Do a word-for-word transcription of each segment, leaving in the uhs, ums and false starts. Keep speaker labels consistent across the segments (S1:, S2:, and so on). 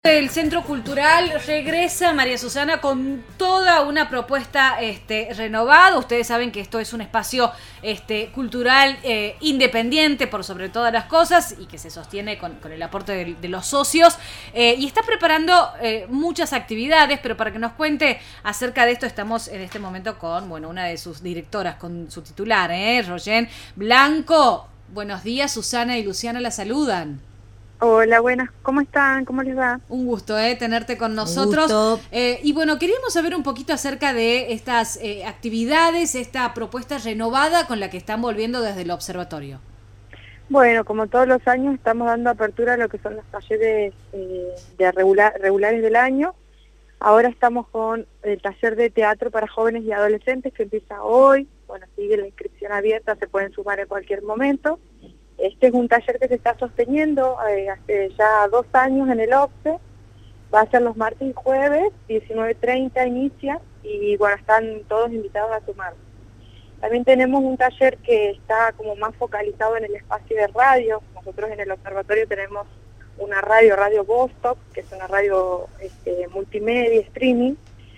S1: El Centro Cultural regresa, María Susana, con toda una propuesta este, renovada. Ustedes saben que esto es un espacio este, cultural eh, independiente por sobre todas las cosas y que se sostiene con, con el aporte de, de los socios eh, y está preparando eh, muchas actividades, pero para que nos cuente acerca de esto estamos en este momento con bueno, una de sus directoras, con su titular, ¿eh? Royen Blanco. Buenos días, Susana y Luciana la saludan.
S2: Hola, buenas, ¿cómo están? ¿Cómo les va?
S1: Un gusto, eh, tenerte con nosotros. Eh, y bueno, queríamos saber un poquito acerca de estas eh, actividades, esta propuesta renovada con la que están volviendo desde el observatorio.
S2: Bueno, como todos los años, estamos dando apertura a lo que son los talleres eh, de regular, regulares del año. Ahora estamos con el taller de teatro para jóvenes y adolescentes que empieza hoy. Bueno, sigue la inscripción abierta, se pueden sumar en cualquier momento. Este es un taller que se está sosteniendo eh, hace ya dos años en el O C S E. Va a ser los martes y jueves, diecinueve treinta inicia, y bueno, están todos invitados a sumar. También tenemos un taller que está como más focalizado en el espacio de radio. Nosotros en el observatorio tenemos una radio, Radio Vostok, que es una radio este, multimedia, streaming,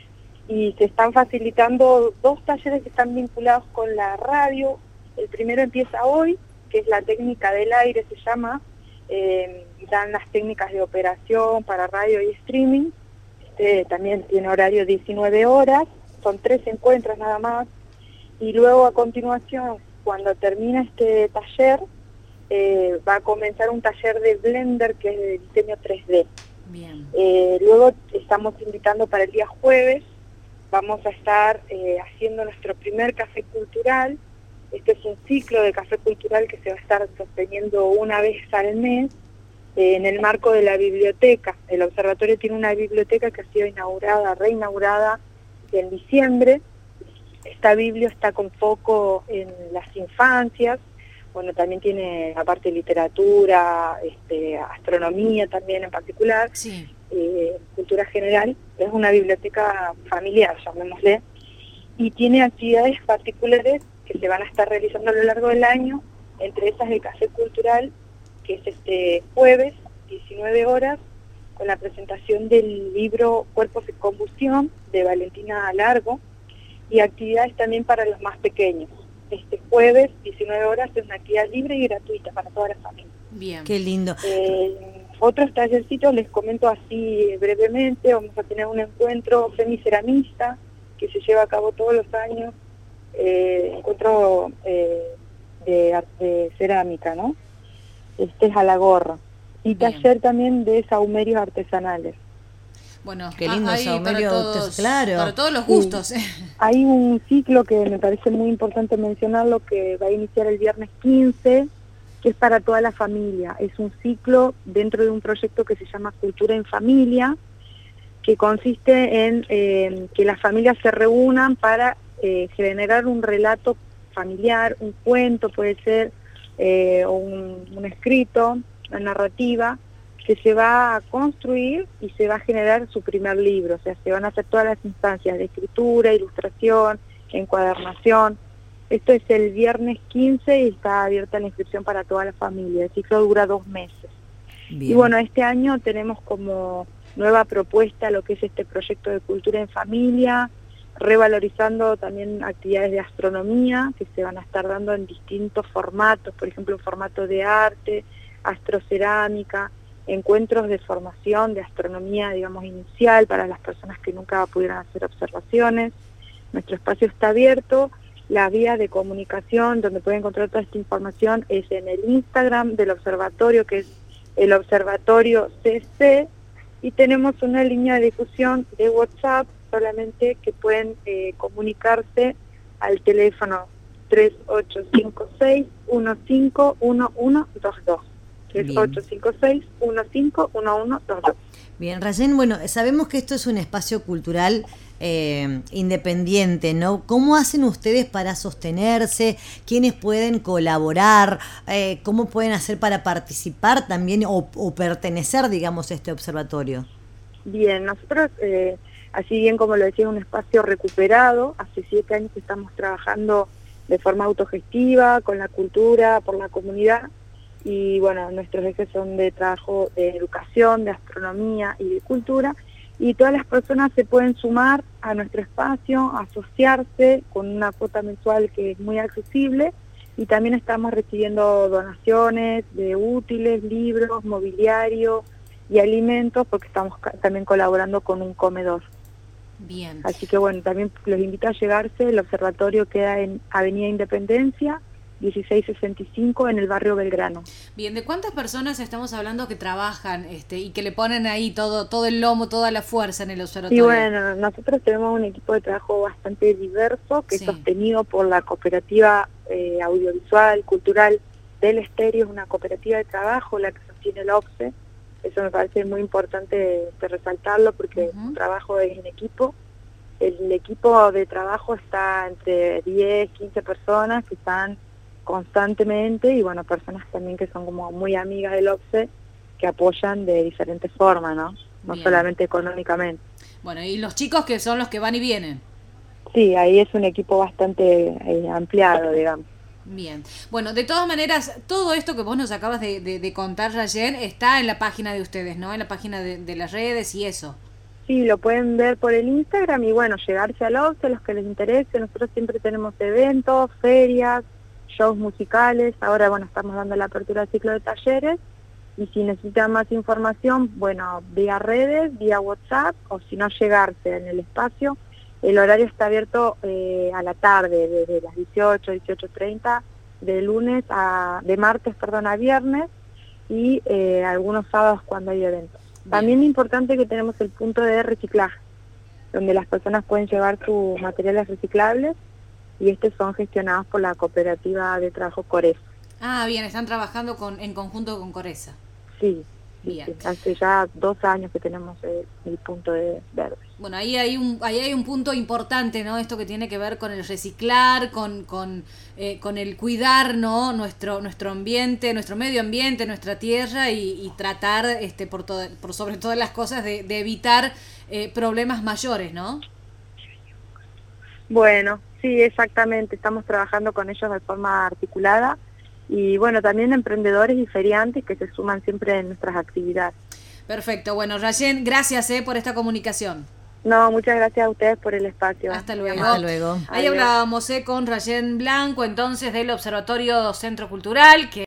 S2: y se están facilitando dos talleres que están vinculados con la radio. El primero empieza hoy, que es la técnica del aire, se llama, eh, dan las técnicas de operación para radio y streaming. Este también tiene horario diecinueve horas, son tres encuentros nada más, y luego a continuación, cuando termina este taller, eh, va a comenzar un taller de Blender, que es de diseño tres D.
S1: Bien.
S2: Eh, luego estamos invitando para el día jueves, vamos a estar eh, haciendo nuestro primer café cultural. Este es un ciclo de café cultural que se va a estar sosteniendo una vez al mes eh, en el marco de la biblioteca. El observatorio tiene una biblioteca que ha sido inaugurada, reinaugurada en diciembre. Esta biblia está con foco en las infancias. Bueno, también tiene aparte literatura, este, astronomía también en particular,
S1: sí.
S2: eh, cultura general. Es una biblioteca familiar, llamémosle, y tiene actividades particulares que se van a estar realizando a lo largo del año, entre esas el café cultural, que es este jueves, diecinueve horas, con la presentación del libro Cuerpos en Combustión, de Valentina Largo, y actividades también para los más pequeños. Este jueves, diecinueve horas, es una actividad libre y gratuita para toda la familia.
S1: Bien.
S3: Qué lindo.
S2: Eh, otros tallercitos, les comento así brevemente, vamos a tener un encuentro semiceramista, que se lleva a cabo todos los años, Eh, encuentro eh, de, de cerámica, ¿no? Este es a la gorra. Y
S1: Bien.
S2: taller también de sahumerios artesanales.
S1: Bueno,
S3: qué lindo
S1: ahí
S3: sahumerio,
S1: para todos,
S3: claro.
S1: para todos los gustos.
S2: Sí. Hay un ciclo que me parece muy importante mencionarlo, que va a iniciar el viernes quince, que es para toda la familia. Es un ciclo dentro de un proyecto que se llama Cultura en Familia, que consiste en eh, que las familias se reúnan para Eh, generar un relato familiar, un cuento puede ser, eh, o un, un escrito, una narrativa, que se va a construir y se va a generar su primer libro. O sea, se van a hacer todas las instancias de escritura, ilustración, encuadernación. Esto es el viernes quince y está abierta la inscripción para toda la familia. El ciclo dura dos meses. Bien. Y bueno, este año tenemos como nueva propuesta lo que es este proyecto de cultura en familia, revalorizando también actividades de astronomía que se van a estar dando en distintos formatos, por ejemplo, en formato de arte, astrocerámica, encuentros de formación de astronomía, digamos, inicial para las personas que nunca pudieran hacer observaciones. Nuestro espacio está abierto, la vía de comunicación donde pueden encontrar toda esta información es en el Instagram del observatorio, que es el Observatorio C C, y tenemos una línea de difusión de WhatsApp solamente que pueden eh, comunicarse al teléfono tres ocho cinco seis, uno cinco uno uno dos dos. tres ocho cinco seis, uno cinco uno uno dos dos.
S3: Bien, Rayen, bueno, sabemos que esto es un espacio cultural eh, independiente, ¿no? ¿Cómo hacen ustedes para sostenerse? ¿Quiénes pueden colaborar? Eh, ¿Cómo pueden hacer para participar también o, o pertenecer, digamos, a este observatorio?
S2: Bien, nosotros... Eh, Así bien como lo decía, un espacio recuperado. Hace siete años que estamos trabajando de forma autogestiva, con la cultura, por la comunidad, y bueno, nuestros ejes son de trabajo de educación, de astronomía y de cultura, y todas las personas se pueden sumar a nuestro espacio, asociarse con una cuota mensual que es muy accesible, y también estamos recibiendo donaciones de útiles, libros, mobiliario y alimentos, porque estamos también colaborando con un comedor.
S1: Bien.
S2: Así que bueno, también los invito a llegarse. El observatorio queda en Avenida Independencia, dieciséis sesenta y cinco, en el barrio Belgrano.
S1: Bien, ¿de cuántas personas estamos hablando que trabajan este y que le ponen ahí todo todo el lomo, toda la fuerza en el observatorio?
S2: Y bueno, nosotros tenemos un equipo de trabajo bastante diverso, que
S1: Sí.
S2: es sostenido por la cooperativa eh, audiovisual, cultural del Estéreo, es una cooperativa de trabajo la que sostiene el O C S E. Eso me parece muy importante de, de resaltarlo, porque
S1: Uh-huh.
S2: el trabajo es en equipo. El equipo de trabajo está entre diez, quince personas que están constantemente, y bueno, personas también que son como muy amigas del O C S E, que apoyan de diferentes formas, ¿no? No
S1: Bien.
S2: solamente económicamente.
S1: Bueno, y los chicos que son los que van y vienen.
S2: Sí, ahí es un equipo bastante eh, ampliado, digamos.
S1: Bien. Bueno, de todas maneras, todo esto que vos nos acabas de, de, de contar, Rayen, está en la página de ustedes, ¿no? En la página de, de las redes y eso.
S2: Sí, lo pueden ver por el Instagram y bueno, llegarse al O C S E, los que les interese. Nosotros siempre tenemos eventos, ferias, shows musicales. Ahora, bueno, estamos dando la apertura del ciclo de talleres, y si necesitan más información, bueno, vía redes, vía WhatsApp, o si no, llegarse en el espacio. El horario está abierto eh, a la tarde, desde las dieciocho, dieciocho treinta, de lunes a, de martes, perdón, a viernes, y eh, algunos sábados cuando hay eventos.
S1: Bien.
S2: También es importante que tenemos el punto de reciclaje, donde las personas pueden llevar sus materiales reciclables, y estos son gestionados por la cooperativa de trabajo Coresa.
S1: Ah, bien, están trabajando con en conjunto con Coresa.
S2: Sí, sí,
S1: Bien.
S2: sí, hace ya dos años que tenemos el, el punto de verde.
S1: Bueno, ahí hay un ahí hay un punto importante, ¿no? Esto que tiene que ver con el reciclar, con con eh, con el cuidar, ¿no? Nuestro nuestro ambiente, nuestro medio ambiente, nuestra tierra, y, y tratar, este, por todo, por sobre todas las cosas, de, de evitar eh, problemas mayores, ¿no?
S2: Bueno, sí, exactamente. Estamos trabajando con ellos de forma articulada, y bueno, también emprendedores y feriantes que se suman siempre en nuestras actividades.
S1: Perfecto. Bueno, Rayen, gracias eh, por esta comunicación.
S2: No, muchas gracias a ustedes por el espacio.
S1: Hasta luego.
S3: Hasta luego.
S1: Ahí
S2: Adiós.
S1: hablábamos eh, con Rayen Blanco, entonces, del Observatorio Centro Cultural, que